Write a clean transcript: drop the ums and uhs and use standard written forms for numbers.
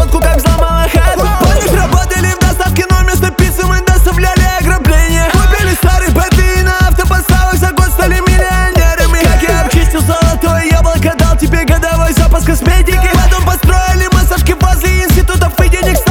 трубку, как взломала хату. Помнишь, работали в доставке, но вместо пиццы мы доставляли ограбление. Купили старый БТ на автоподставах, за год стали миллионерами. Как я обчистил золотое яблоко, дал тебе годовой запас косметики. Потом построили массажки возле институтов и денег